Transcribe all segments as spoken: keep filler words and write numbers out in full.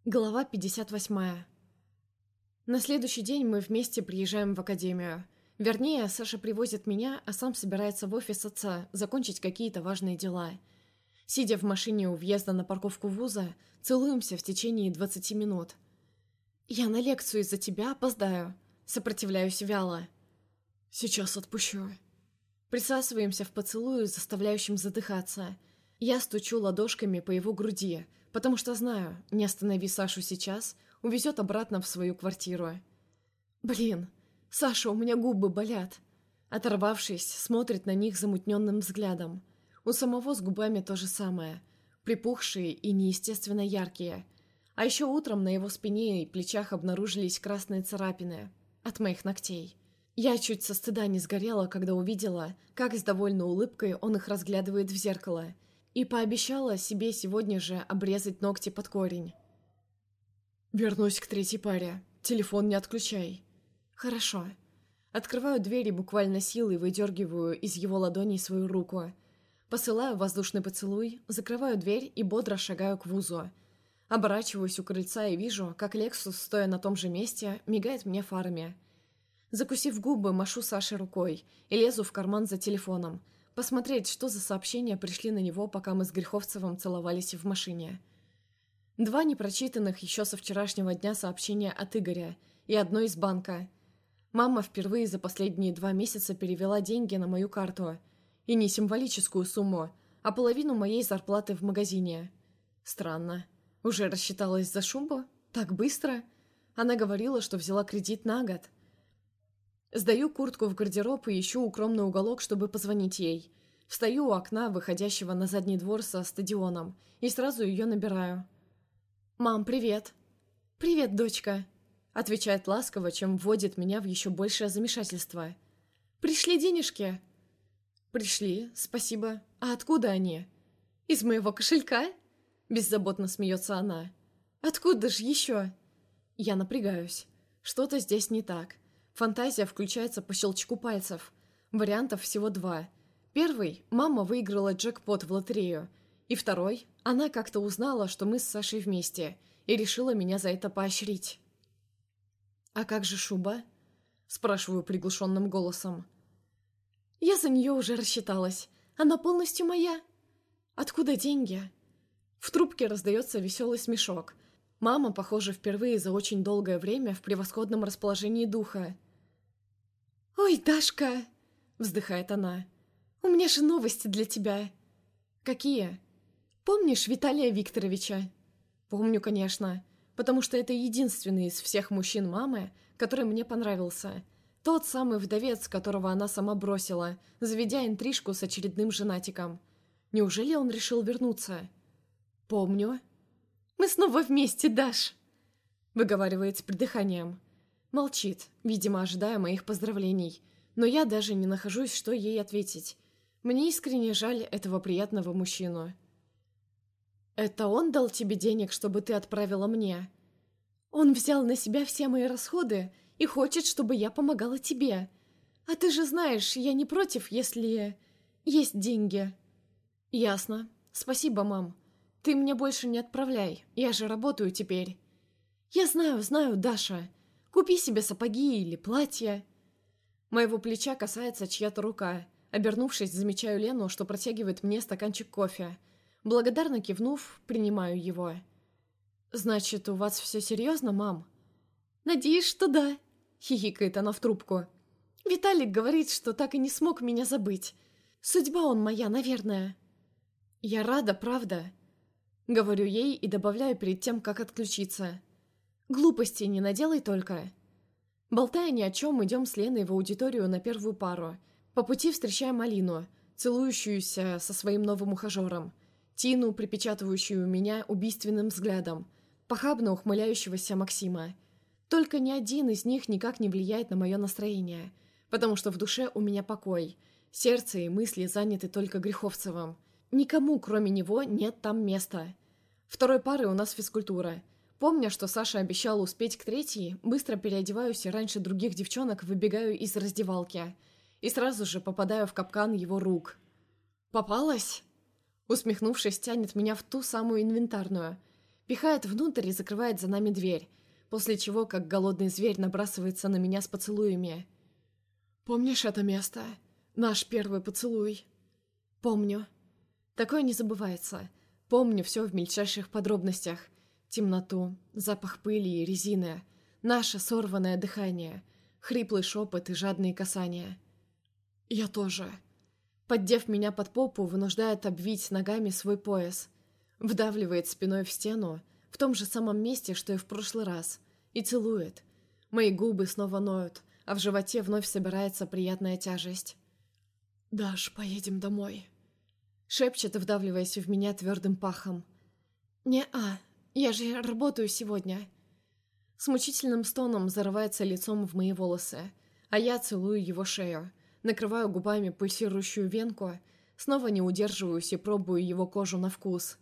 Глава пятьдесят восьмая. На следующий день мы вместе приезжаем в академию. Вернее, Саша привозит меня, а сам собирается в офис отца закончить какие-то важные дела. Сидя в машине у въезда на парковку вуза, целуемся в течение двадцати минут. «Я на лекцию из-за тебя опоздаю», сопротивляюсь вяло. «Сейчас отпущу». Присасываемся в поцелую, заставляющем задыхаться. Я стучу ладошками по его груди, потому что знаю, не останови Сашу сейчас, увезет обратно в свою квартиру. «Блин, Саша, у меня губы болят». Оторвавшись, смотрит на них замутненным взглядом. У самого с губами то же самое, припухшие и неестественно яркие. А еще утром на его спине и плечах обнаружились красные царапины от моих ногтей. Я чуть со стыда не сгорела, когда увидела, как с довольной улыбкой он их разглядывает в зеркало, и пообещала себе сегодня же обрезать ногти под корень. «Вернусь к третьей паре. Телефон не отключай». «Хорошо». Открываю дверь и буквально силой выдергиваю из его ладоней свою руку. Посылаю воздушный поцелуй, закрываю дверь и бодро шагаю к вузу. Оборачиваюсь у крыльца и вижу, как Лексус, стоя на том же месте, мигает мне фарами. Закусив губы, машу Саше рукой и лезу в карман за телефоном, посмотреть, что за сообщения пришли на него, пока мы с Греховцевым целовались в машине. Два непрочитанных еще со вчерашнего дня сообщения от Игоря и одно из банка. Мама впервые за последние два месяца перевела деньги на мою карту. И не символическую сумму, а половину моей зарплаты в магазине. Странно. Уже рассчиталась за шубу? Так быстро? Она говорила, что взяла кредит на год. Сдаю куртку в гардероб и ищу укромный уголок, чтобы позвонить ей. Встаю у окна, выходящего на задний двор со стадионом, и сразу ее набираю. «Мам, привет!» «Привет, дочка!» Отвечает ласково, чем вводит меня в еще большее замешательство. «Пришли денежки?» «Пришли, спасибо. А откуда они?» «Из моего кошелька?» Беззаботно смеется она. «Откуда же еще?» Я напрягаюсь. Что-то здесь не так. Фантазия включается по щелчку пальцев. Вариантов всего два. Первый – мама выиграла джекпот в лотерею. И второй – она как-то узнала, что мы с Сашей вместе, и решила меня за это поощрить. «А как же шуба?» – спрашиваю приглушенным голосом. «Я за нее уже рассчиталась. Она полностью моя». «Откуда деньги?» В трубке раздается веселый смешок. Мама, похоже, впервые за очень долгое время в превосходном расположении духа. «Ой, Дашка!» — вздыхает она. «У меня же новости для тебя». «Какие?» «Помнишь Виталия Викторовича?» «Помню, конечно, потому что это единственный из всех мужчин мамы, который мне понравился. Тот самый вдовец, которого она сама бросила, заведя интрижку с очередным женатиком. Неужели он решил вернуться?» «Помню». «Мы снова вместе, Даш!» выговаривает с придыханием. Молчит, видимо, ожидая моих поздравлений, но я даже не нахожусь, что ей ответить. Мне искренне жаль этого приятного мужчину. «Это он дал тебе денег, чтобы ты отправила мне?» «Он взял на себя все мои расходы и хочет, чтобы я помогала тебе. А ты же знаешь, я не против, если есть деньги». «Ясно. Спасибо, мам. Ты мне больше не отправляй, я же работаю теперь». «Я знаю, знаю, Даша. Купи себе сапоги или платье». Моего плеча касается чья-то рука. Обернувшись, замечаю Лену, что протягивает мне стаканчик кофе. Благодарно кивнув, принимаю его. «Значит, у вас все серьезно, мам?» «Надеюсь, что да», — хихикает она в трубку. «Виталик говорит, что так и не смог меня забыть. Судьба он моя, наверное». «Я рада, правда?» Говорю ей и добавляю перед тем, как отключиться. «Глупостей не наделай только». Болтая ни о чем, идем с Леной в аудиторию на первую пару. По пути встречаем Алину, целующуюся со своим новым ухажером, Тину, припечатывающую меня убийственным взглядом, похабно ухмыляющегося Максима. Только ни один из них никак не влияет на мое настроение, потому что в душе у меня покой, сердце и мысли заняты только Греховцевым. Никому, кроме него, нет там места. Второй парой у нас физкультура. Помня, что Саша обещала успеть к третьей, быстро переодеваюсь и раньше других девчонок выбегаю из раздевалки. И сразу же попадаю в капкан его рук. «Попалась?» Усмехнувшись, тянет меня в ту самую инвентарную. Пихает внутрь и закрывает за нами дверь, после чего, как голодный зверь, набрасывается на меня с поцелуями. «Помнишь это место? Наш первый поцелуй?» «Помню. Такое не забывается. Помню все в мельчайших подробностях. Темноту, запах пыли и резины, наше сорванное дыхание, хриплый шепот и жадные касания. Я тоже». Поддев меня под попу, вынуждает обвить ногами свой пояс. Вдавливает спиной в стену, в том же самом месте, что и в прошлый раз, и целует. Мои губы снова ноют, а в животе вновь собирается приятная тяжесть. «Даш, поедем домой», — шепчет, вдавливаясь в меня твердым пахом. «Не-а, я же работаю сегодня». С мучительным стоном зарывается лицом в мои волосы, а я целую его шею, накрываю губами пульсирующую венку, снова не удерживаюсь и пробую его кожу на вкус.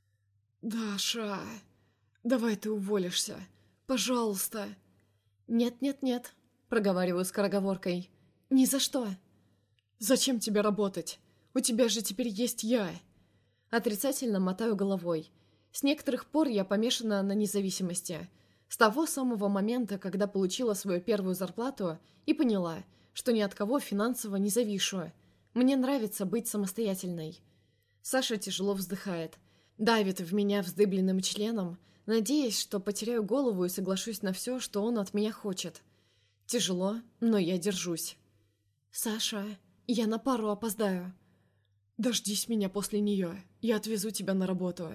«Даша, давай ты уволишься, пожалуйста». «Нет-нет-нет», — проговариваю скороговоркой. «Ни за что». «Зачем тебе работать? У тебя же теперь есть я». Отрицательно мотаю головой. С некоторых пор я помешана на независимости. С того самого момента, когда получила свою первую зарплату и поняла, что ни от кого финансово не завишу. Мне нравится быть самостоятельной. Саша тяжело вздыхает, давит в меня вздыбленным членом, надеясь, что потеряю голову и соглашусь на все, что он от меня хочет. Тяжело, но я держусь. «Саша, я на пару опоздаю». «Дождись меня после нее, я отвезу тебя на работу».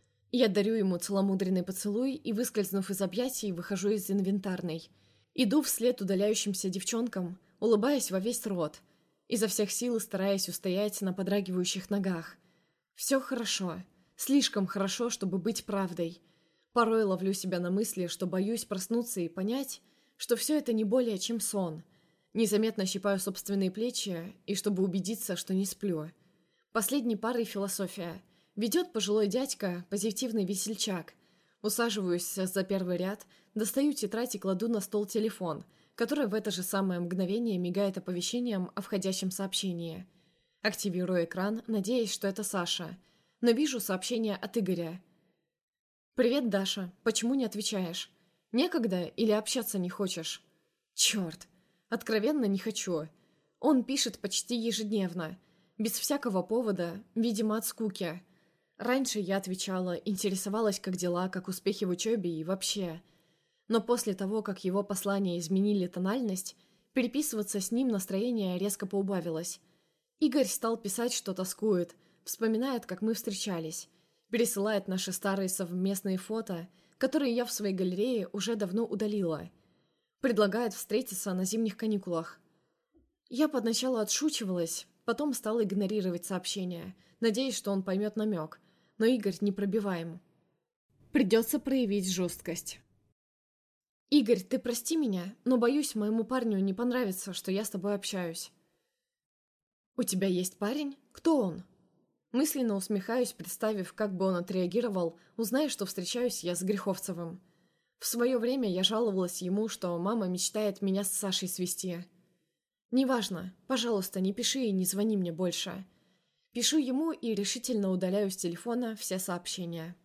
Я дарю ему целомудренный поцелуй и, выскользнув из объятий, выхожу из инвентарной. Иду вслед удаляющимся девчонкам, улыбаясь во весь рот, изо всех сил стараясь устоять на подрагивающих ногах. Все хорошо, слишком хорошо, чтобы быть правдой. Порой ловлю себя на мысли, что боюсь проснуться и понять, что все это не более чем сон. Незаметно щипаю собственные плечи, и чтобы убедиться, что не сплю. Последней парой философия. Ведет пожилой дядька, позитивный весельчак. Усаживаюсь за первый ряд, достаю тетрадь и кладу на стол телефон, который в это же самое мгновение мигает оповещением о входящем сообщении. Активирую экран, надеясь, что это Саша. Но вижу сообщение от Игоря. «Привет, Даша. Почему не отвечаешь? Некогда или общаться не хочешь?» «Черт. Откровенно не хочу». Он пишет почти ежедневно, без всякого повода, видимо, от скуки. Раньше я отвечала, интересовалась, как дела, как успехи в учебе и вообще. Но после того, как его послания изменили тональность, переписываться с ним настроение резко поубавилось. Игорь стал писать, что тоскует, вспоминает, как мы встречались, пересылает наши старые совместные фото, которые я в своей галерее уже давно удалила. Предлагает встретиться на зимних каникулах. Я поначалу отшучивалась, потом стала игнорировать сообщения, надеясь, что он поймет намек, но Игорь непробиваем. Придется проявить жесткость. «Игорь, ты прости меня, но, боюсь, моему парню не понравится, что я с тобой общаюсь». «У тебя есть парень? Кто он?» Мысленно усмехаюсь, представив, как бы он отреагировал, узная, что встречаюсь я с Греховцевым. В свое время я жаловалась ему, что мама мечтает меня с Сашей свести. «Неважно, пожалуйста, не пиши и не звони мне больше». Пишу ему и решительно удаляю с телефона все сообщения.